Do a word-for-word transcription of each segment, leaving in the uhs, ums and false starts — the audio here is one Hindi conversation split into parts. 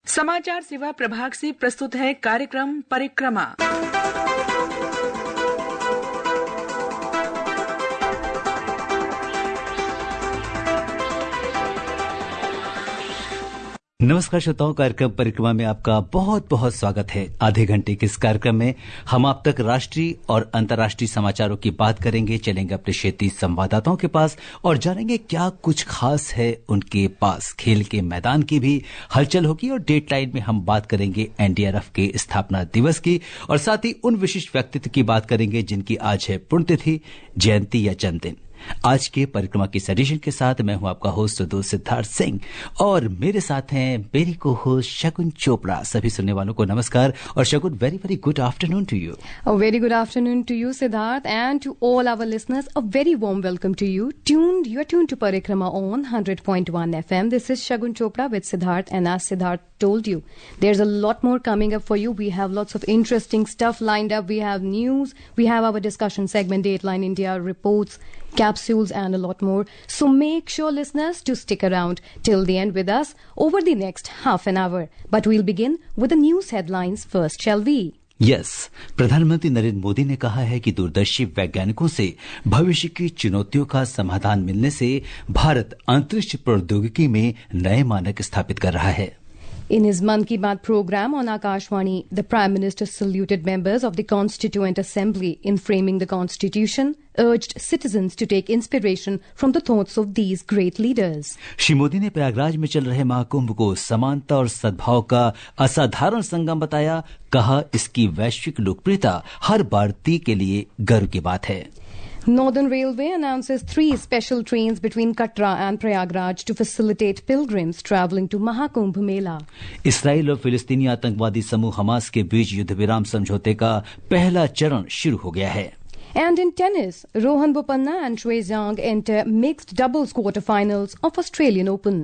समाचार सेवा प्रभाग से प्रस्तुत है कार्यक्रम परिक्रमा। नमस्कार श्रोताओं, कार्यक्रम परिक्रमा में आपका बहुत बहुत स्वागत है। आधे घंटे के इस कार्यक्रम में हम आप तक राष्ट्रीय और अंतर्राष्ट्रीय समाचारों की बात करेंगे, चलेंगे अपने क्षेत्रीय संवाददाताओं के पास और जानेंगे क्या कुछ खास है उनके पास। खेल के मैदान की भी हलचल होगी और डेडलाइन में हम बात करेंगे एनडीआरएफ के स्थापना दिवस की और साथ ही उन विशिष्ट व्यक्तित्व की बात करेंगे जिनकी आज है पुण्यतिथि, जयंती या जन्मदिन। आज के परिक्रमा की एडिशन के साथ मैं हूं आपका होस्ट दोस्त सिद्धार्थ सिंह और मेरे साथ हैं मेरी को होस्ट शगुन चोपड़ा। सभी सुनने वालों को नमस्कार और Shagun, very very good afternoon to you. A very good afternoon to you, Siddharth, and to all our listeners. A very warm welcome to you. Tuned, you are tuned to Parikrama on one hundred point one F M. This is Shagun Chopra with Siddharth, and as Siddharth told you, there's a lot more coming up for you. We have lots of interesting stuff lined up. We have news, we have our discussion segment, Dateline India, reports, capsules, and a lot more. So make sure, listeners, to stick around till the end with us over the next half an hour. But we'll begin with the news headlines first, shall we? Yes yes, प्रधानमंत्री नरेंद्र मोदी ने कहा है कि दूरदर्शी वैज्ञानिकों से भविष्य की चुनौतियों का समाधान मिलने से भारत अंतरिक्ष प्रौद्योगिकी में नए मानक स्थापित कर रहा है। In his Mann Ki Baat program on Akashvani, the Prime Minister saluted members of the Constituent Assembly in framing the Constitution, urged citizens to take inspiration from the thoughts of these great leaders. Shri Modi ने प्रयागराज में चल रहे महाकुंभ को समानता और सद्भाव का असाधारण संगम बताया। कहा, इसकी वैश्विक लोकप्रियता हर भारतीय के लिए गर्व की बात है। Northern Railway announces three special trains between Katra and Prayagraj to facilitate pilgrims travelling to Mahakumbh Mela. Israel और फिलिस्तीनी आतंकवादी समूह हमास के बीच युद्ध विराम समझौते का पहला चरण शुरू हो गया है। And in tennis, Rohan Bopanna and Shui Zhang enter mixed doubles quarterfinals of Australian Open.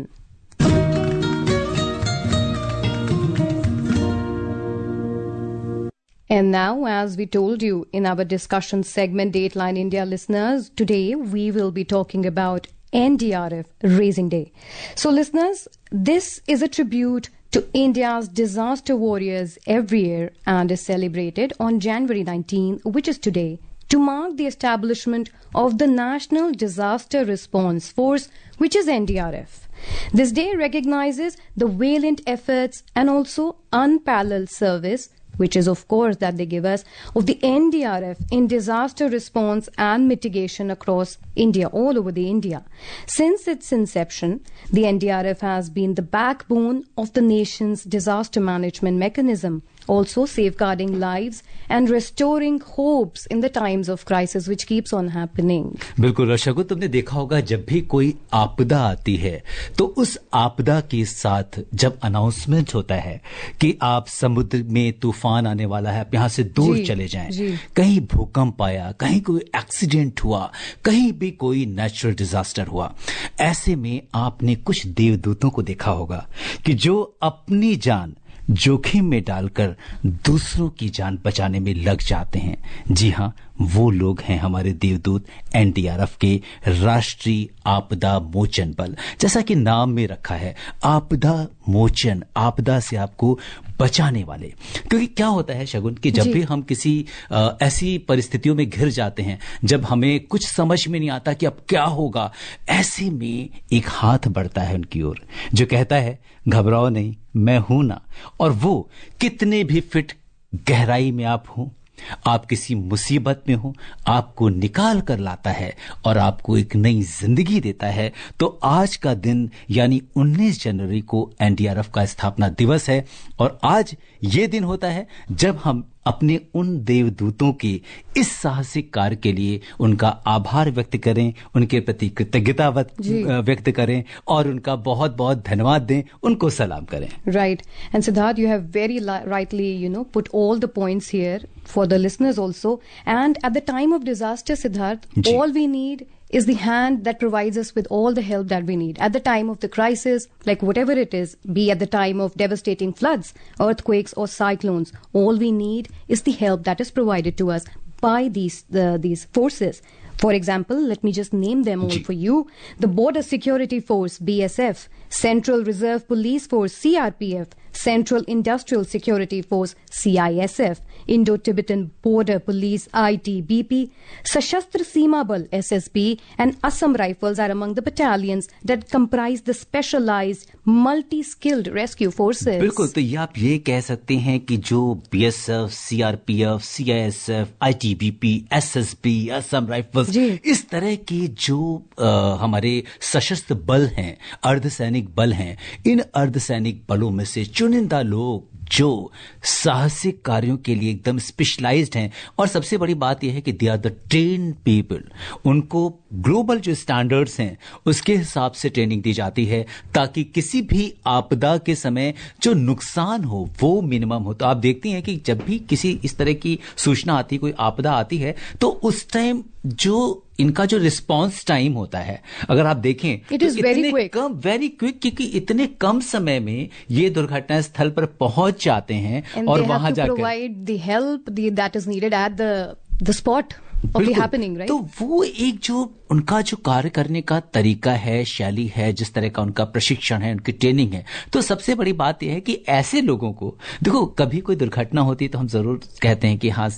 And now, as we told you in our discussion segment, Dateline India listeners, today we will be talking about N D R F Raising Day. So, listeners, this is a tribute to India's disaster warriors every year and is celebrated on January nineteenth, which is today, to mark the establishment of the National Disaster Response Force, which is N D R F. This day recognizes the valiant efforts and also unparalleled service, which is of course that they give us, of the N D R F in disaster response and mitigation across India, all over the India. Since its inception, the N D R F has been the backbone of the nation's disaster management mechanism, also safeguarding lives and restoring hopes in the times of crisis which keeps on happening. बिल्कुल रशगु, तुमने देखा होगा जब भी कोई आपदा आती है तो उस आपदा के साथ जब अनाउंसमेंट होता है कि आप समुद्र में तूफान आने वाला है, आप यहाँ से दूर चले जाएं, कहीं भूकंप आया, कहीं कोई एक्सीडेंट हुआ, कहीं भी कोई नेचुरल डिजास्टर हुआ, ऐसे में आपने कुछ देवदूतों को देखा होगा कि जो अपनी जान जोखिम में डालकर दूसरों की जान बचाने में लग जाते हैं। जी हां, वो लोग हैं हमारे देवदूत एनडीआरएफ के राष्ट्रीय आपदा मोचन बल। जैसा कि नाम में रखा है, आपदा मोचन, आपदा से आपको बचाने वाले। क्योंकि क्या होता है शगुन कि जब भी हम किसी आ, ऐसी परिस्थितियों में घिर जाते हैं, जब हमें कुछ समझ में नहीं आता कि अब क्या होगा, ऐसे में एक हाथ बढ़ता है उनकी ओर जो कहता है घबराओ नहीं, मैं हूं ना। और वो कितने भी फिट गहराई में आप हो, आप किसी मुसीबत में हो, आपको निकाल कर लाता है और आपको एक नई जिंदगी देता है। तो आज का दिन यानी उन्नीस जनवरी को एनडीआरएफ का स्थापना दिवस है और आज ये दिन होता है जब हम अपने उन देवदूतों के इस साहसिक कार्य के लिए उनका आभार व्यक्त करें, उनके प्रति कृतज्ञता व्यक्त करें और उनका बहुत बहुत धन्यवाद दें, उनको सलाम करें। Right. And Siddharth, you have very li- rightly, you know, put all the points here for the listeners also. And at the time of disaster, Siddharth, ji. all we need is the hand that provides us with all the help that we need. At the time of the crisis, like whatever it is, be at the time of devastating floods, earthquakes or cyclones, all we need is the help that is provided to us by these uh, these forces. For example, let me just name them all for you. The Border Security Force, B S F, Central Reserve Police Force, C R P F, Central Industrial Security Force C I S F, Indo-Tibetan Border Police I T B P, Sashastra Seema Bal S S B, and Assam Rifles are among the battalions that comprise the specialized, multi-skilled rescue forces. बिल्कुल, तो ये आप ये कह सकते हैं कि जो B S F, C R P F, C I S F, I T B P, S S B, Assam rifles, इस तरह के जो आ, हमारे सशस्त्र बल हैं, अर्धसैनिक बल हैं, इन अर्धसैनिक बलों में से चुनिंदा लोग जो साहसिक कार्यों के लिए एकदम स्पेशलाइज्ड हैं, और सबसे बड़ी बात यह है कि they are the trained people, उनको ग्लोबल जो स्टैंडर्ड्स हैं उसके हिसाब से ट्रेनिंग दी जाती है ताकि किसी भी आपदा के समय जो नुकसान हो वो मिनिमम हो। तो आप देखती हैं कि जब भी किसी इस तरह की सूचना आती, कोई आपदा आती है, तो उस टाइम जो इनका जो रिस्पांस टाइम होता है, अगर आप देखें, it is very quick, come very quick, क्योंकि इतने कम समय में ये दुर्घटना स्थल पर पहुंच जाते हैं And और they वहां have to जाकर provide the help the, that is needed at the the spot of the happening, right? तो वो एक जो उनका जो कार्य करने का तरीका है, शैली है, जिस तरह का उनका प्रशिक्षण है, उनकी ट्रेनिंग है, तो सबसे बड़ी बात यह है कि ऐसे लोगों को देखो, कभी कोई दुर्घटना होती है तो हम जरूर कहते हैं कि हाँ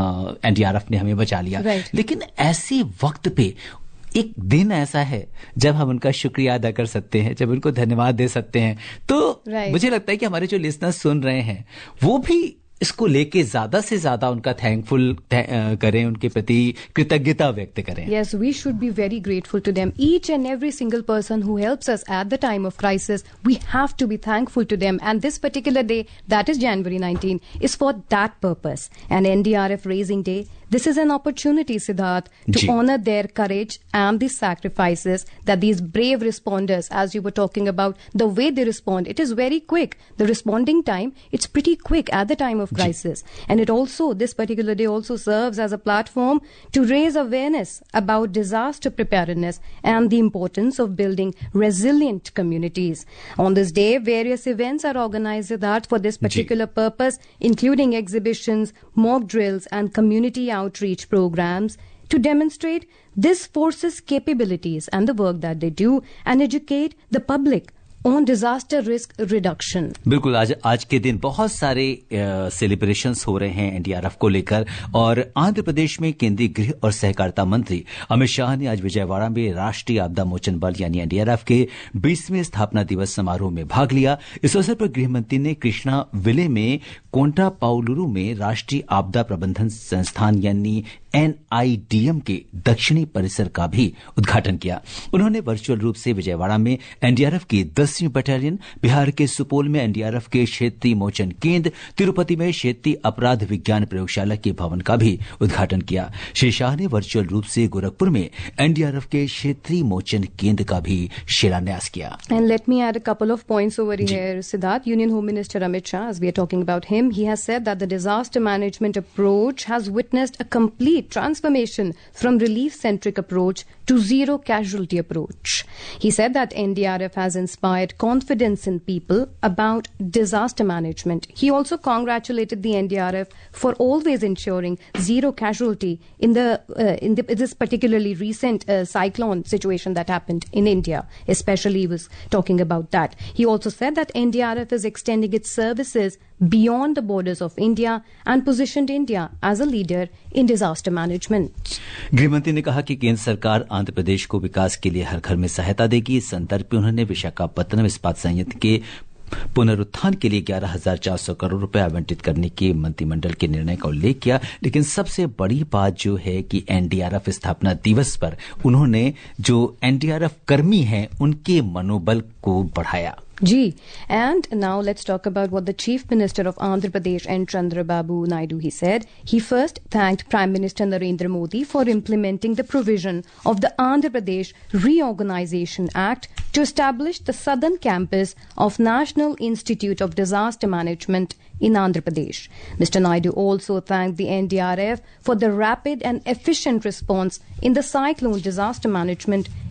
एन डी आर एफ ने हमें बचा लिया, right. लेकिन ऐसे वक्त पे एक दिन ऐसा है जब हम उनका शुक्रिया अदा कर सकते हैं, जब उनको धन्यवाद दे सकते हैं। तो right. मुझे लगता है कि हमारे जो लिसनर्स सुन रहे हैं वो भी इसको लेके ज्यादा से ज्यादा उनका थैंकफुल करें, उनके प्रति कृतज्ञता व्यक्त करें। Yes, we should be very grateful to them. Each and every single person who helps us at the time of crisis, we have to be thankful to them. And this particular day, that is January nineteenth, is for that purpose. And N D R F Raising Day, this is an opportunity, Siddharth, to Ji. honor their courage and the sacrifices that these brave responders, as you were talking about, the way they respond, it is very quick. The responding time, it's pretty quick at the time of crisis. Ji. And it also, this particular day also serves as a platform to raise awareness about disaster preparedness and the importance of building resilient communities. On this day, various events are organized, Siddharth, for this particular Ji. purpose, including exhibitions, mock drills, and community outreach programs to demonstrate this force's capabilities and the work that they do and educate the public on disaster risk reduction. बिल्कुल, आज आज के दिन बहुत सारे सेलिब्रेशंस हो रहे हैं एन डी आर एफ को लेकर, और आंध्र प्रदेश में केंद्रीय गृह और सहकारिता मंत्री अमित शाह ने आज विजयवाड़ा में राष्ट्रीय आपदा मोचन बल यानी एन डी आर एफ के बीसवें स्थापना दिवस समारोह में भाग लिया। इस अवसर पर गृह मंत्री ने कृष्णा विले में कोंटा पाउलुरु में राष्ट्रीय आपदा प्रबंधन संस्थान यानी एन आई डी एम के दक्षिणी परिसर का भी उद्घाटन किया। उन्होंने वर्चुअल रूप से विजयवाड़ा में एन डी आर एफ की दसवीं बटालियन, बिहार के सुपौल में एन डी आर एफ के क्षेत्रीय मोचन केंद्र, तिरुपति में क्षेत्रीय अपराध विज्ञान प्रयोगशाला के भवन का भी उद्घाटन किया। श्री शाह ने वर्चुअल रूप से गोरखपुर में एन डी आर एफ के क्षेत्रीय मोचन केंद्र का भी शिलान्यास किया। And let me add a couple of points over here, Siddharth. Union Home Minister Amit Shah, as we are talking about him, he has said that the disaster management approach has witnessed a complete transformation from relief-centric approach to zero casualty approach. He said that N D R F has inspired confidence in people about disaster management. He also congratulated the N D R F for always ensuring zero casualty in the uh, in the, this particularly recent uh, cyclone situation that happened in India. Especially, he was talking about that. He also said that N D R F is extending its services beyond the borders of India and positioned India as a leader in disaster management. गृहमंत्री ने कहा कि केंद्र सरकार आंध्र प्रदेश को विकास के लिए हर घर में सहायता देगी। इस संदर्भ में उन्होंने विशाखापत्तनम इस्पात संयंत्र के पुनरुत्थान के लिए ग्यारह हजार चार सौ करोड़ रुपए आवंटित करने के मंत्रिमंडल के निर्णय का उल्लेख किया। लेकिन सबसे बड़ी बात जो है कि एन डी आर एफ स्थापना दिवस पर उन्होंने जो एन डी आर एफ कर्मी हैं उनके मनोबल को बढ़ाया। Gee. And now let's talk about what the Chief Minister of Andhra Pradesh, N. Chandrababu Naidu, he said. He first thanked Prime Minister Narendra Modi for implementing the provision of the Andhra Pradesh Reorganization Act to establish the southern campus of National Institute of Disaster Management in Andhra Pradesh. Mister Naidu also thanked the N D R F for the rapid and efficient response in the cyclone disaster management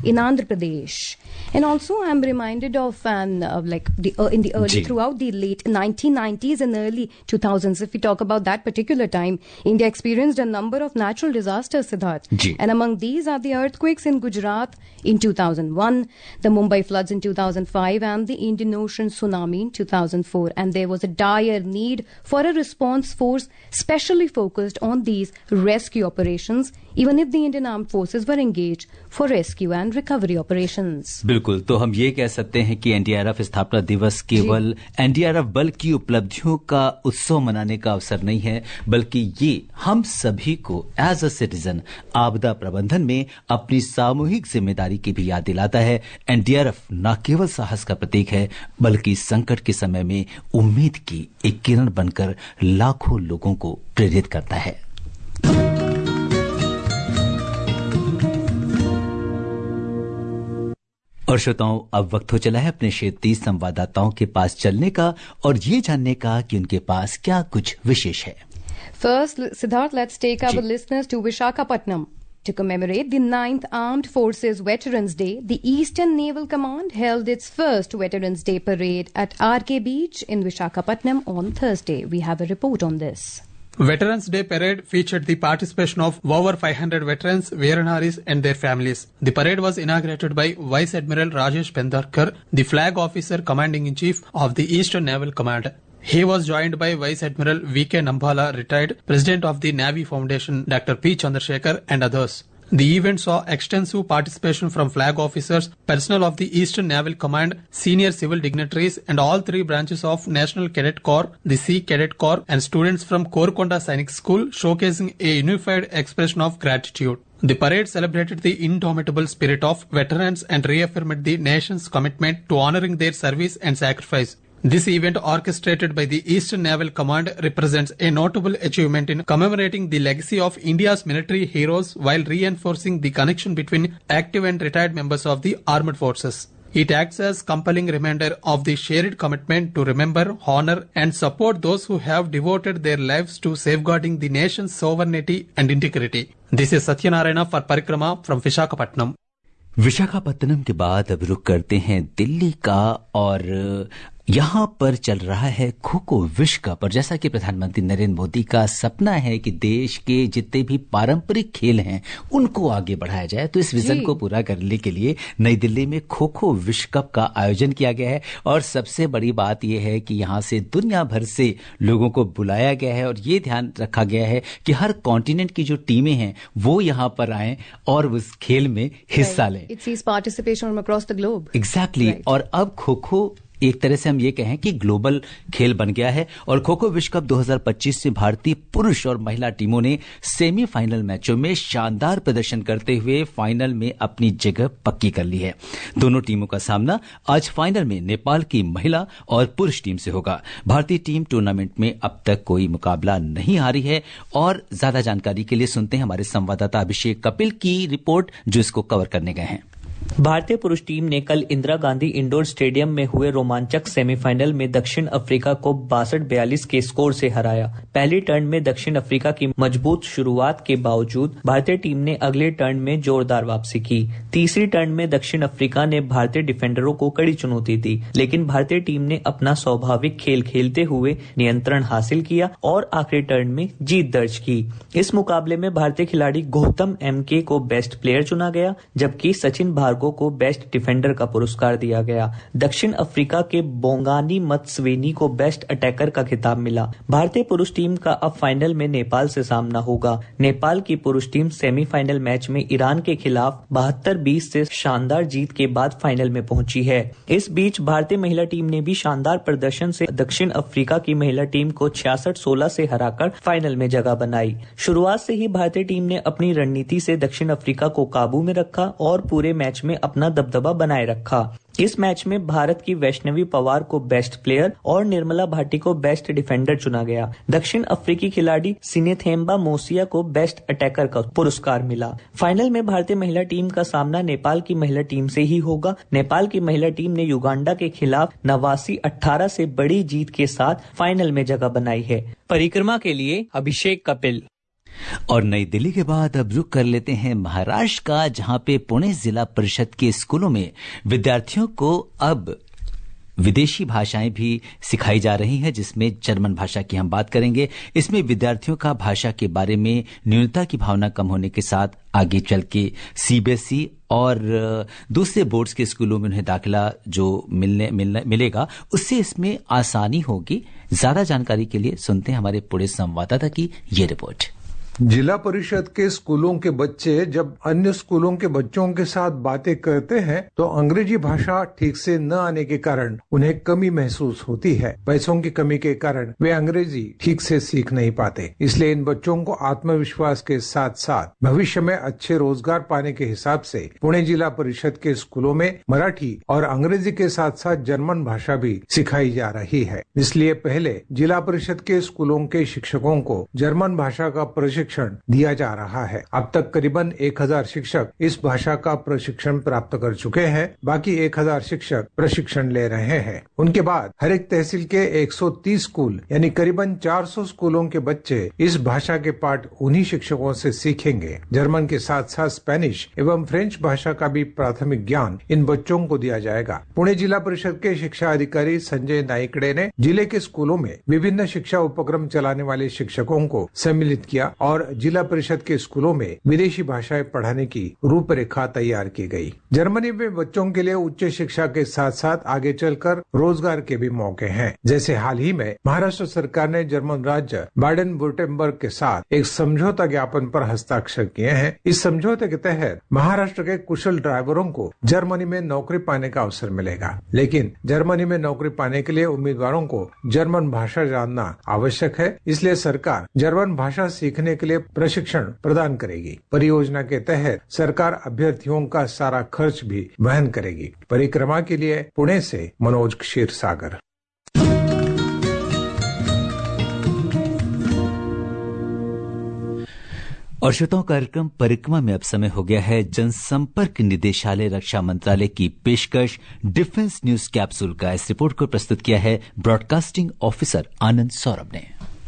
in Andhra Pradesh. And also, I'm reminded of an uh, like the uh, in the early Ji. throughout the late nineteen nineties and early two thousands. If we talk about that particular time, India experienced a number of natural disasters, Siddharth. Ji. And among these are the earthquakes in Gujarat in two thousand one, the Mumbai floods in two thousand five, and the Indian Ocean tsunami in two thousand four. And there was a dire need for a response force specially focused on these rescue operations, even if the Indian Armed Forces were engaged for rescue and recovery operations. बिल्कुल, तो हम ये कह सकते हैं कि एनडीआरएफ स्थापना दिवस केवल एनडीआरएफ बल की उपलब्धियों का उत्सव मनाने का अवसर नहीं है, बल्कि ये हम सभी को एज अ सिटीजन आपदा प्रबंधन में अपनी सामूहिक जिम्मेदारी की भी याद दिलाता है। एनडीआरएफ न केवल साहस का प्रतीक है, बल्कि संकट के समय में उम्मीद की एक किरण बनकर लाखों लोगों को प्रेरित करता है। और श्रोताओं, अब वक्त हो चला है अपने क्षेत्रीय संवाददाताओं के पास चलने का और ये जानने का कि उनके पास क्या कुछ विशेष है। First, Siddharth, let's take our Ji. listeners to Visakhapatnam. To commemorate the ninth Armed Forces Veterans Day, the Eastern Naval Command held its first Veterans Day parade at R K Beach in Visakhapatnam on Thursday. We have a report on this. Veterans Day Parade featured the participation of over five hundred veterans, Veeranaris and their families. The parade was inaugurated by Vice Admiral Rajesh Pendarkar, the flag officer commanding-in-chief of the Eastern Naval Command. He was joined by Vice Admiral V K Nambala, retired President of the Navy Foundation, Doctor P. Chandrasekhar and others. The event saw extensive participation from flag officers, personnel of the Eastern Naval Command, senior civil dignitaries and all three branches of National Cadet Corps, the Sea Cadet Corps and students from Korkonda Sainik School, showcasing a unified expression of gratitude. The parade celebrated the indomitable spirit of veterans and reaffirmed the nation's commitment to honoring their service and sacrifice. This event, orchestrated by the Eastern Naval Command, represents a notable achievement in commemorating the legacy of India's military heroes while reinforcing the connection between active and retired members of the armed forces. It acts as compelling reminder of the shared commitment to remember, honor and support those who have devoted their lives to safeguarding the nation's sovereignty and integrity. This is Satyanarayana for Parikrama from Visakhapatnam. Visakhapatnam के बाद अब रुक करते हैं दिल्ली का और यहाँ पर चल रहा है खो खो विश्व कप। और जैसा कि प्रधानमंत्री नरेंद्र मोदी का सपना है कि देश के जितने भी पारंपरिक खेल हैं उनको आगे बढ़ाया जाए, तो इस विजन को पूरा करने के लिए नई दिल्ली में खो खो विश्व कप का आयोजन किया गया है। और सबसे बड़ी बात यह है कि यहाँ से दुनिया भर से लोगों को बुलाया गया है और ये ध्यान रखा गया है कि हर कॉन्टिनेंट की जो टीमें हैं वो यहाँ पर आएं और उस खेल में हिस्सा लें। It sees participation from across the globe. Exactly exactly. और अब खो खो एक तरह से हम ये कहें कि ग्लोबल खेल बन गया है। और खो खो विश्व कप दो हज़ार पच्चीस में भारतीय पुरुष और महिला टीमों ने सेमीफाइनल मैचों में शानदार प्रदर्शन करते हुए फाइनल में अपनी जगह पक्की कर ली है। दोनों टीमों का सामना आज फाइनल में नेपाल की महिला और पुरुष टीम से होगा। भारतीय टीम टूर्नामेंट में अब तक कोई मुकाबला नहीं हारी है। और ज्यादा जानकारी के लिए सुनते हैं हमारे संवाददाता अभिषेक कपिल की रिपोर्ट, जो इसको कवर करने गए हैं। भारतीय पुरुष टीम ने कल इंदिरा गांधी इंडोर स्टेडियम में हुए रोमांचक सेमीफाइनल में दक्षिण अफ्रीका को बासठ बयालीस के स्कोर से हराया। पहली टर्न में दक्षिण अफ्रीका की मजबूत शुरुआत के बावजूद भारतीय टीम ने अगले टर्न में जोरदार वापसी की। तीसरी टर्न में दक्षिण अफ्रीका ने भारतीय डिफेंडरों को कड़ी चुनौती दी, लेकिन भारतीय टीम ने अपना स्वाभाविक खेल खेलते हुए नियंत्रण हासिल किया और आखिरी टर्न में जीत दर्ज की। इस मुकाबले में भारतीय खिलाड़ी गौतम एम के को बेस्ट प्लेयर चुना गया, जबकि सचिन भार्गव को बेस्ट डिफेंडर का पुरस्कार दिया गया। दक्षिण अफ्रीका के बोंगानी मत्सवेनी को बेस्ट अटैकर का खिताब मिला। भारतीय पुरुष टीम का अब फाइनल में नेपाल से सामना होगा। नेपाल की पुरुष टीम सेमीफाइनल मैच में ईरान के खिलाफ बहत्तर बीस से शानदार जीत के बाद फाइनल में पहुंची है। इस बीच भारतीय महिला टीम ने भी शानदार प्रदर्शन से दक्षिण अफ्रीका की महिला टीम को छियासठ सोलह से हराकर फाइनल में जगह बनाई। शुरुआत से ही भारतीय टीम ने अपनी रणनीति से दक्षिण अफ्रीका को काबू में रखा और पूरे मैच में अपना दबदबा बनाए रखा। इस मैच में भारत की वैष्णवी पवार को बेस्ट प्लेयर और निर्मला भाटी को बेस्ट डिफेंडर चुना गया। दक्षिण अफ्रीकी खिलाड़ी सिनेथेम्बा मोसिया को बेस्ट अटैकर का पुरस्कार मिला। फाइनल में भारतीय महिला टीम का सामना नेपाल की महिला टीम से ही होगा। नेपाल की महिला टीम ने युगांडा के खिलाफ नवासी अठारह से बड़ी जीत के साथ फाइनल में जगह बनाई है। परिक्रमा के लिए अभिषेक कपिल। और नई दिल्ली के बाद अब रुक कर लेते हैं महाराष्ट्र का, जहां पे पुणे जिला परिषद के स्कूलों में विद्यार्थियों को अब विदेशी भाषाएं भी सिखाई जा रही हैं, जिसमें जर्मन भाषा की हम बात करेंगे। इसमें विद्यार्थियों का भाषा के बारे में न्यूनता की भावना कम होने के साथ आगे चल के सीबीएसई और दूसरे बोर्ड्स के स्कूलों में उन्हें दाखिला जो मिलने, मिलने मिलेगा, उससे इसमें आसानी होगी। ज्यादा जानकारी के लिए सुनते हैं हमारे पुणे संवाददाता की ये रिपोर्ट। जिला परिषद के स्कूलों के बच्चे जब अन्य स्कूलों के बच्चों के साथ बातें करते हैं तो अंग्रेजी भाषा ठीक से न आने के कारण उन्हें कमी महसूस होती है। पैसों की कमी के कारण वे अंग्रेजी ठीक से सीख नहीं पाते। इसलिए इन बच्चों को आत्मविश्वास के साथ साथ भविष्य में अच्छे रोजगार पाने के हिसाब से पुणे जिला परिषद के स्कूलों में मराठी और अंग्रेजी के साथ साथ जर्मन भाषा भी सिखाई जा रही है। इसलिए पहले जिला परिषद के स्कूलों के शिक्षकों को जर्मन भाषा का प्रशिक्षण प्रशिक्षण दिया जा रहा है। अब तक करीबन एक हजार शिक्षक इस भाषा का प्रशिक्षण प्राप्त कर चुके हैं। बाकी एक हजार शिक्षक प्रशिक्षण ले रहे हैं। उनके बाद हर एक तहसील के एक सौ तीस स्कूल यानी करीबन चार सौ स्कूलों के बच्चे इस भाषा के पाठ उन्हीं शिक्षकों से सीखेंगे। जर्मन के साथ साथ स्पेनिश एवं फ्रेंच भाषा का भी प्राथमिक ज्ञान इन बच्चों को दिया जाएगा। पुणे जिला परिषद के शिक्षा अधिकारी संजय नाइकडे ने जिले के स्कूलों में विभिन्न शिक्षा उपक्रम चलाने वाले शिक्षकों को सम्मिलित किया और जिला परिषद के स्कूलों में विदेशी भाषाएं पढ़ाने की रूपरेखा तैयार की गई। जर्मनी में बच्चों के लिए उच्च शिक्षा के साथ साथ आगे चलकर रोजगार के भी मौके हैं। जैसे हाल ही में महाराष्ट्र सरकार ने जर्मन राज्य बाडेन वुर्टेम्बर्ग के साथ एक समझौता ज्ञापन पर हस्ताक्षर किए हैं। इस समझौते के तहत महाराष्ट्र के कुशल ड्राइवरों को जर्मनी में नौकरी पाने का अवसर मिलेगा। लेकिन जर्मनी में नौकरी पाने के लिए उम्मीदवारों को जर्मन भाषा जानना आवश्यक है। इसलिए सरकार जर्मन भाषा सीखने के लिए प्रशिक्षण प्रदान करेगी। परियोजना के तहत सरकार अभ्यर्थियों का सारा खर्च भी वहन करेगी। परिक्रमा के लिए पुणे से मनोज क्षीरसागर। और श्रोताओं, कार्यक्रम परिक्रमा में अब समय हो गया है जनसंपर्क निदेशालय रक्षा मंत्रालय की पेशकश डिफेंस न्यूज कैप्सूल का। इस रिपोर्ट को प्रस्तुत किया है ब्रॉडकास्टिंग ऑफिसर आनंद सौरभ ने।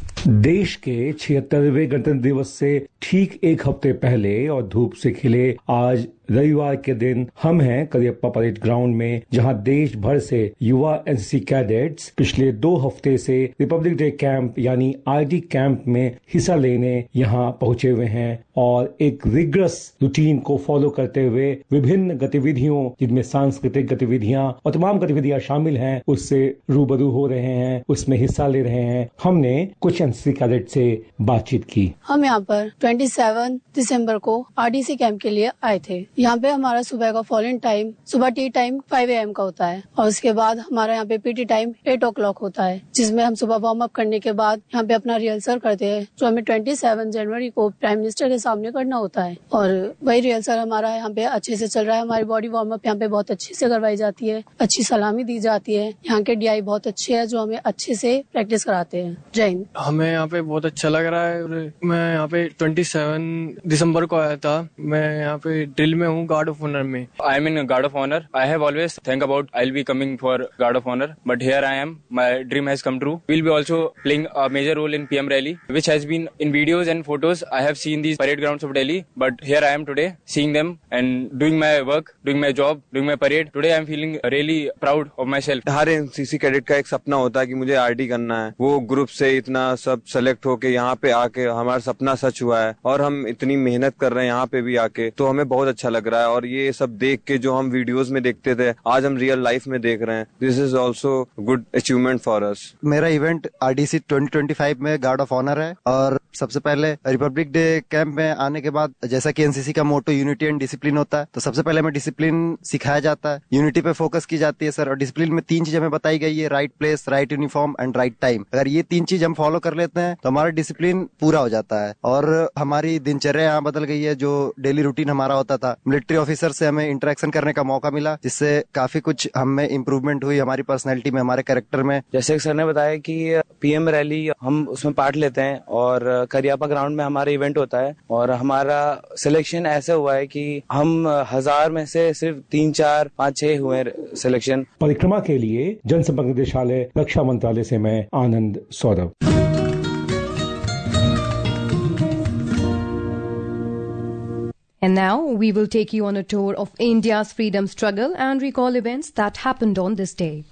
देश के छिहत्तरवें गणतंत्र दिवस से ठीक एक हफ्ते पहले और धूप से खिले आज रविवार के दिन हम हैं करियप्पा परेड ग्राउंड में, जहां देश भर से युवा एनसीसी कैडेट्स पिछले दो हफ्ते से रिपब्लिक डे कैंप यानी आरडी कैंप में हिस्सा लेने यहां पहुंचे हुए हैं और एक रिग्रस रूटीन को फॉलो करते हुए विभिन्न गतिविधियों, जिनमें सांस्कृतिक गतिविधियां और तमाम गतिविधियां शामिल हैं, उससे रूबरू हो रहे हैं, उसमें हिस्सा ले रहे हैं। हमने कुछ एनसीसी कैडेट से बातचीत की। हम यहाँ पर सत्ताईस दिसंबर को आरडीसी कैंप के लिए आए थे। यहाँ पे हमारा सुबह का फॉलोइंग टाइम सुबह tea time five A M का होता है और उसके बाद हमारा यहाँ पे PT time eight o'clock होता है, जिसमें हम सुबह वार्म अप करने के बाद यहाँ पे अपना रिहर्सल करते हैं, जो हमें सत्ताईस जनवरी को प्राइम मिनिस्टर के सामने करना होता है। और वही रिहर्सल हमारा यहाँ पे अच्छे से चल रहा है। हमारी बॉडी वार्म अप यहाँ पे बहुत अच्छे से करवाई जाती है, अच्छी सलामी दी जाती है। यहाँ के डीआई बहुत अच्छे है जो हमें अच्छे से प्रैक्टिस कराते हैं। जय हिंद। हमें यहाँ पे बहुत अच्छा लग रहा है। मैं यहाँ पे सत्ताईस दिसंबर को आया था। मैं यहाँ पे ड्रिल में हूँ, गार्ड ऑफ ऑनर में। I am in guard of honour. I have always think about I will be coming for guard of honour, but here I am. My dream has come true. We will be also playing a major role in PM rally, which has been in videos and photos I have seen these parade grounds of Delhi, but here I am today seeing them and doing my work, doing my job, doing my parade. Today I am feeling really proud of my self. हर एनसीसी कैडेट का एक सपना होता है कि मुझे आरडी करना है। वो ग्रुप से इतना सब सेलेक्ट होके यहाँ पे आके हमारा सपना सच हुआ है और हम इतनी मेहनत कर रहे हैं यहाँ पे भी आके, तो हमें बहुत अच्छा लग रहा है। और ये सब देख के जो हम वीडियोस में देखते थे, आज हम रियल लाइफ में देख रहे हैं। This is also good achievement for us. मेरा event RDC twenty twenty five में गार्ड ऑफ ऑनर है और सबसे पहले रिपब्लिक डे कैंप में आने के बाद, जैसा कि एनसीसी का मोटो यूनिटी एंड डिसिप्लिन होता है, तो सबसे पहले हमें डिसिप्लिन सिखाया जाता है, यूनिटी पे फोकस की जाती है सर। और डिसिप्लिन में तीन चीज हमें बताई गई है, right place, right uniform and right time. अगर ये तीन चीज हम फॉलो कर लेते हैं तो हमारा डिसिप्लिन पूरा हो जाता है और हमारी दिनचर्या यहाँ बदल गई है। जो डेली रूटीन हमारा होता था, मिलिट्री ऑफिसर से हमें इंटरेक्शन करने का मौका मिला, जिससे काफी कुछ हमें इम्प्रूवमेंट हुई हमारी पर्सनैलिटी में, हमारे कैरेक्टर में। जैसे सर ने बताया कि पीएम रैली हम उसमें पार्ट लेते हैं और करियप्पा ग्राउंड में हमारा इवेंट होता है और हमारा सिलेक्शन ऐसे हुआ है कि हम हजार में से सिर्फ तीन चार पाँच छह हुए सिलेक्शन। परिक्रमा के लिए जनसंपर्क निदेशालय रक्षा मंत्रालय से मैं आनंद Saurabh. And now we will take you on a tour of India's freedom struggle and recall events that happened on this day.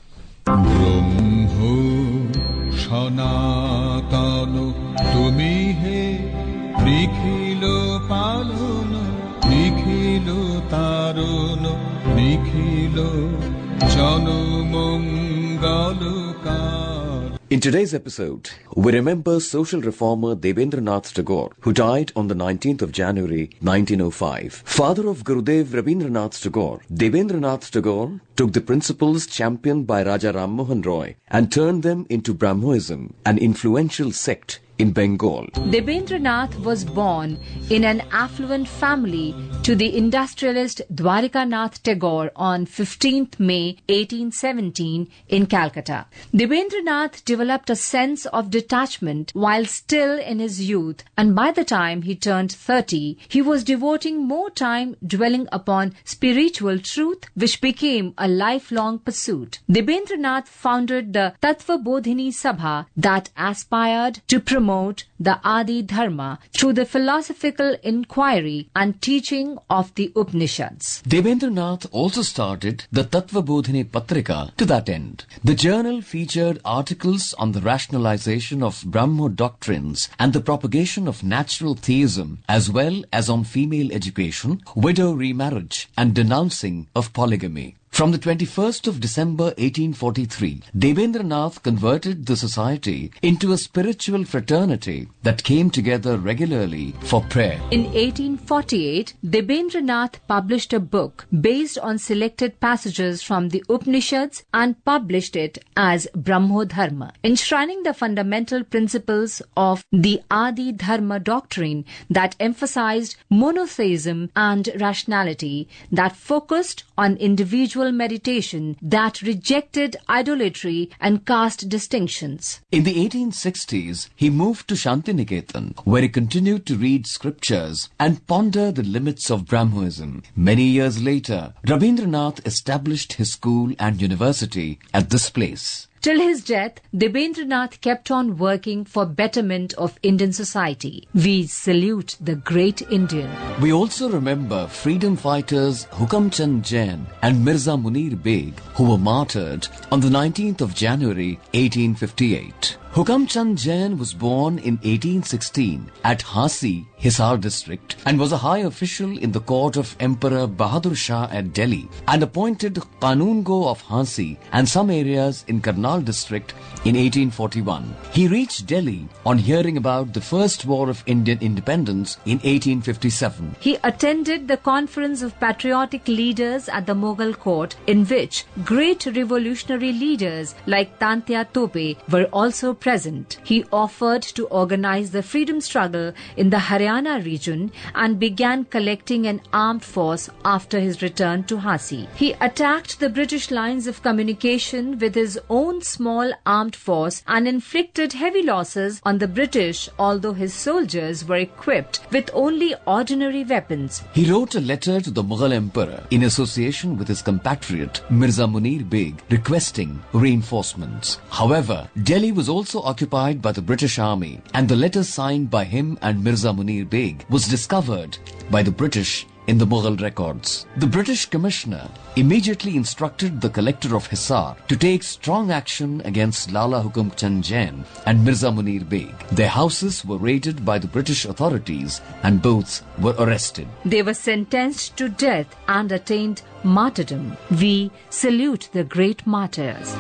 In today's episode, we remember social reformer Debendranath Tagore, who died on the nineteenth of January nineteen oh five. Father of Gurudev Rabindranath Tagore, Debendranath Tagore took the principles championed by Raja Ram Mohan Roy and turned them into Brahmoism, an influential sect in Bengal. Debendranath was born in an affluent family to the industrialist Dwarikanath Tagore on fifteenth May eighteen seventeen in Calcutta. Debendranath developed a sense of detachment while still in his youth, and by the time he turned thirty, he was devoting more time dwelling upon spiritual truth, which became a lifelong pursuit. Debendranath founded the Tattva Bodhini Sabha that aspired to promote the Adi Dharma through the philosophical inquiry and teaching of the Upanishads. Debendranath also started the Tattva Bodhini Patrika to that end. The journal featured articles on the rationalization of Brahmo doctrines and the propagation of natural theism, as well as on female education, widow remarriage, and denouncing of polygamy. From the twenty-first of December eighteen forty-three, Debendranath converted the society into a spiritual fraternity that came together regularly for prayer. In eighteen forty-eight, Debendranath published a book based on selected passages from the Upanishads and published it as Brahmo Dharma, enshrining the fundamental principles of the Adi Dharma doctrine that emphasized monotheism and rationality, that focused on individual meditation, that rejected idolatry and caste distinctions. In the eighteen sixties, he moved to Shantiniketan, where he continued to read scriptures and ponder the limits of Brahmoism. Many years later, Rabindranath established his school and university at this place. Till his death, Debendranath kept on working for betterment of Indian society. We salute the great Indian. We also remember freedom fighters Hukam Chand Jain and Mirza Munir Beg, who were martyred on the nineteenth of January eighteen fifty-eight. Hukam Chand Jain was born in eighteen sixteen at Hasi, Hisar district, and was a high official in the court of Emperor Bahadur Shah at Delhi, and appointed Kanungo of Hasi and some areas in Karnal district in eighteen forty-one. He reached Delhi on hearing about the First War of Indian Independence in eighteen fifty-seven. He attended the conference of patriotic leaders at the Mughal court, in which great revolutionary leaders like Tantia Tope were also present. He offered to organize the freedom struggle in the Haryana region and began collecting an armed force after his return to Hasi. He attacked the British lines of communication with his own small armed force and inflicted heavy losses on the British, although his soldiers were equipped with only ordinary weapons. He wrote a letter to the Mughal emperor in association with his compatriot Mirza Munir Beg requesting reinforcements. However, Delhi was also occupied by the British army, and the letter signed by him and Mirza Munir Beg was discovered by the British in the Mughal records. The British commissioner immediately instructed the collector of Hisar to take strong action against Lala Hukam Chand Jain and Mirza Munir Beg. Their houses were raided by the British authorities and both were arrested. They were sentenced to death and attained martyrdom. We salute the great martyrs.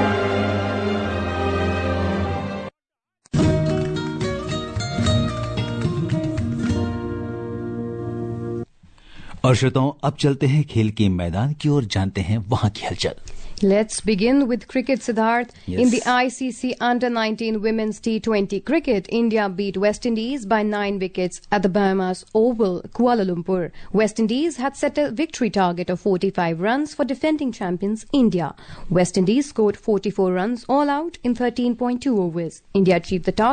और श्रोताओं, अब चलते हैं खेल के मैदान की ओर, जानते हैं वहां की हलचल. Let's begin with cricket, Siddharth. Yes. In the I C C under nineteen Women's T twenty cricket, India beat West Indies by nine wickets at the Bahamas Oval, Kuala Lumpur. West Indies had set a victory target of forty-five runs for defending champions India. West Indies scored forty-four runs all out in thirteen point two overs. India achieved the target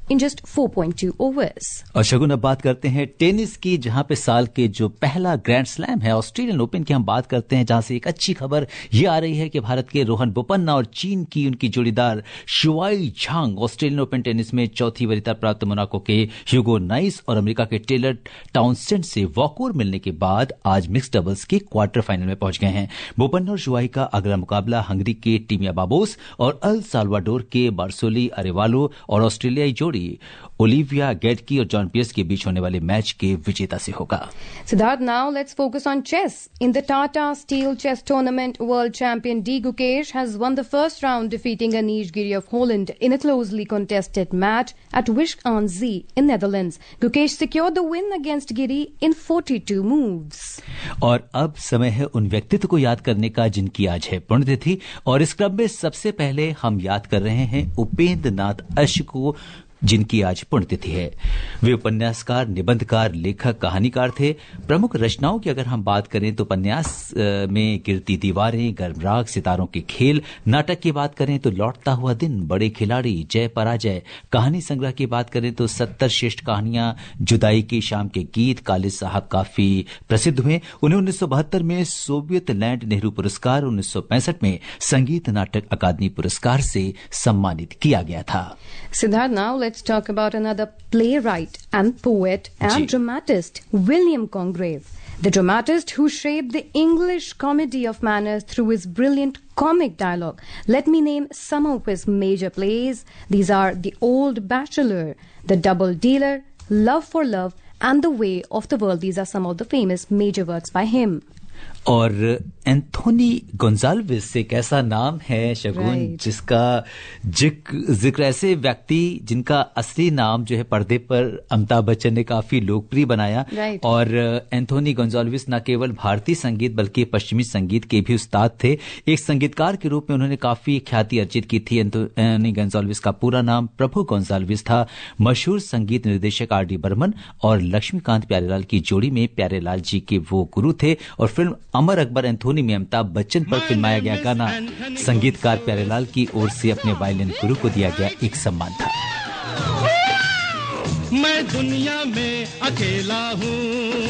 in just four point two overs. और शगुन, अब बात करते हैं टेनिस की, जहां पे साल के जो पहला ग्रैंड स्लैम है ऑस्ट्रेलियन ओपन की हम बात करते हैं, जहां से एक अच्छी खबर ये आ रही है कि भारत के रोहन बोपन्ना और चीन की उनकी जोड़ीदार Shuai Zhang Australian Open tennis में चौथी वरीयता प्राप्त मोनाको के ह्यूगो नाइस और अमेरिका के टेलर टाउनसेंड से वॉकओवर मिलने के बाद आज मिक्स डबल्स के क्वार्टर फाइनल में पहुंच गए हैं। बोपन्ना और शुआई का अगला मुकाबला हंगरी के टीमिया बाबोस और अल साल्वाडोर के बार्सोली अरेवालो और ऑस्ट्रेलियाई जोड़ी ओलिविया गेडकी और जॉन पियर्स के बीच होने वाले मैच के विजेता से होगा। Siddharth, now let's focus on chess. In the Tata Steel Chess Tournament, world champion D. Gukesh has won the first round, defeating Anish Giri of Holland in a closely contested match at Wijk aan Zee in Netherlands. Gukesh secured the win against Giri in forty-two moves. और अब समय है उन व्यक्तित्व को याद करने का जिनकी आज है पुण्यतिथि, और इस क्रम में सबसे पहले हम याद कर रहे हैं उपेंद्र नाथ अश्व को, जिनकी आज पुण्यतिथि है। वे उपन्यासकार, निबंधकार, लेखक, कहानीकार थे। प्रमुख रचनाओं की अगर हम बात करें तो उपन्यास में गिरती दीवारें, गर्मराग, सितारों के खेल। नाटक की बात करें तो लौटता हुआ दिन, बड़े खिलाड़ी, जय पराजय। कहानी संग्रह की बात करें तो सत्तर श्रेष्ठ कहानियां, जुदाई की शाम के गीत, कालिद साहब काफी प्रसिद्ध हुए। उन्हें उन्नीस सौ बहत्तर में सोवियत लैंड नेहरू पुरस्कार, उन्नीस सौ पैंसठ में संगीत नाटक अकादमी पुरस्कार से सम्मानित किया गया था। Siddharth, now let's talk about another playwright and poet and dramatist, William Congreve. The dramatist who shaped the English comedy of manners through his brilliant comic dialogue. Let me name some of his major plays. These are The Old Bachelor, The Double Dealer, Love for Love, and The Way of the World. These are some of the famous major works by him. और एंथोनी गोंजाल्विस एक ऐसा नाम है शगुन, right. जिसका जिक्र जिक्र ऐसे व्यक्ति जिनका असली नाम जो है पर्दे पर अमिताभ बच्चन ने काफी लोकप्रिय बनाया, right. और एंथोनी गोंजाल्विस न केवल भारतीय संगीत बल्कि पश्चिमी संगीत के भी उस्ताद थे। एक संगीतकार के रूप में उन्होंने काफी ख्याति अर्जित की थी। एंथोनी गोंजाल्विस का पूरा नाम प्रभु गोंजाल्विस था। मशहूर संगीत निर्देशक आर डी बर्मन और लक्ष्मीकांत प्यारेलाल की जोड़ी में प्यारेलाल जी के वो गुरु थे, और फिल्म अमर अकबर एंथोनी में अमिताभ बच्चन पर फिल्माया गया गाना संगीतकार प्यारेलाल की ओर से अपने वायलिन गुरु को दिया गया एक सम्मान था। मैं दुनिया में अकेला हूँ,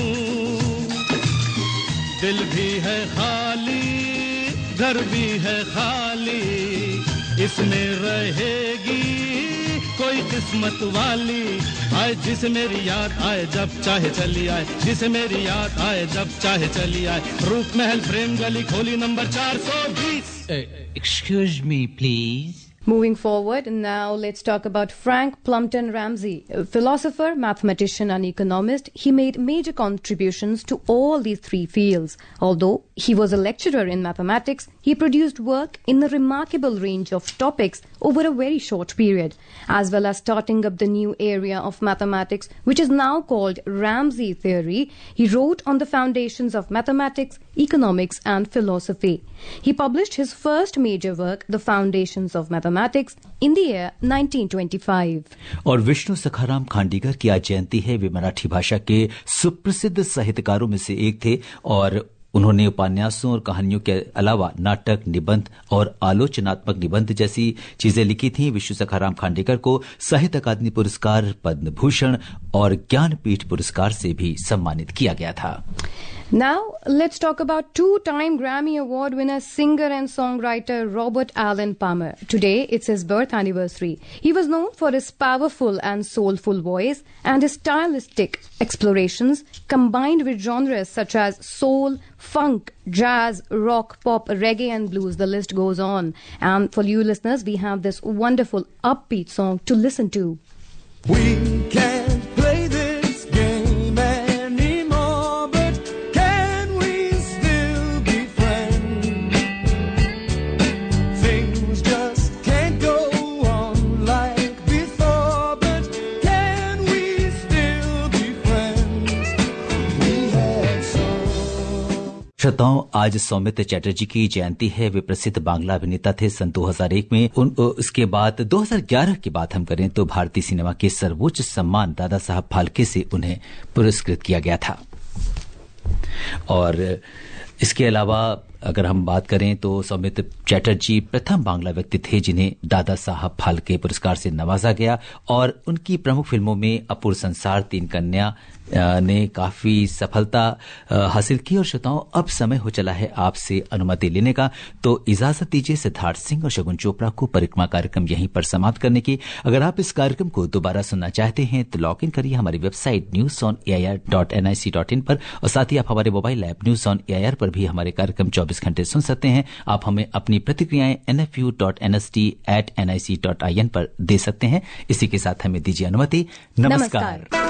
दिल भी है खाली, घर भी है खाली, इसमें रहेगी कोई किस्मत वाली। आए जिसे मेरी याद आए जब चाहे चली आए, जिसे मेरी याद आए जब चाहे चली आए। रूप महल प्रेम गली खोली नंबर चार सौ बीस। Excuse me, please. Moving forward, now let's talk about Frank Plumpton Ramsey, a philosopher, mathematician, and economist. He made major contributions to all these three fields. Although he was a lecturer in mathematics, he produced work in a remarkable range of topics over a very short period, as well as starting up the new area of mathematics, which is now called Ramsey theory. He wrote on the foundations of mathematics, economics, and philosophy. He published his first major work, The Foundations of Mathematics, in the year nineteen twenty-five. और विष्णु सखाराम खांडेकर की आज जयंती है। वे मराठी भाषा के सुप्रसिद्ध साहित्यकारों में से एक थे, और उन्होंने उपन्यासों और कहानियों के अलावा नाटक, निबंध और आलोचनात्मक निबंध जैसी चीजें लिखी थीं। विष्णु सखाराम खांडेकर को साहित्य अकादमी पुरस्कार, पद्म भूषण और ज्ञानपीठ पुरस्कार से भी सम्मानित किया गया था। Now, let's talk about two-time Grammy Award winner, singer and songwriter Robert Allen Palmer. Today, it's his birth anniversary. He was known for his powerful and soulful voice and his stylistic explorations combined with genres such as soul, funk, jazz, rock, pop, reggae and blues. The list goes on. And for you listeners, we have this wonderful upbeat song to listen to. We can't play this game anymore, but can we still be friends? Things just can't go on like before, but can we still be friends? We had so श्रोताओं, आज सौमित्र चैटर्जी की जयंती है। वे प्रसिद्ध बांग्ला अभिनेता थे। सन दो हज़ार एक में उन, उसके बाद दो हज़ार ग्यारह की बात हम करें तो भारतीय सिनेमा के सर्वोच्च सम्मान दादा साहब फाल्के से उन्हें पुरस्कृत किया गया था। और इसके अलावा अगर हम बात करें तो सौमित्र चैटर्जी प्रथम बांग्ला व्यक्ति थे जिन्हें दादा साहब फाल्के पुरस्कार से नवाजा गया और उनकी प्रमुख फिल्मों में अपूर्व संसार, तीन कन्या ने काफी सफलता हासिल की। और श्रोताओं, अब समय हो चला है आपसे अनुमति लेने का, तो इजाजत दीजिए सिद्धार्थ सिंह और शगुन चोपड़ा को परिक्रमा कार्यक्रम यहीं पर समाप्त करने की। अगर आप इस कार्यक्रम को दोबारा सुनना चाहते हैं तो लॉग इन करिए हमारी website news on A I R dot N I C dot in पर, और साथ ही आप हमारे mobile app news on A I R पर भी हमारे कार्यक्रम चौबीस घंटे सुन सकते हैं। आप हमें अपनी प्रतिक्रियाएं N F U dot N S T at N I C dot I N पर दे सकते हैं। इसी के साथ हमें दीजिए अनुमति। नमस्कार, नमस्कार।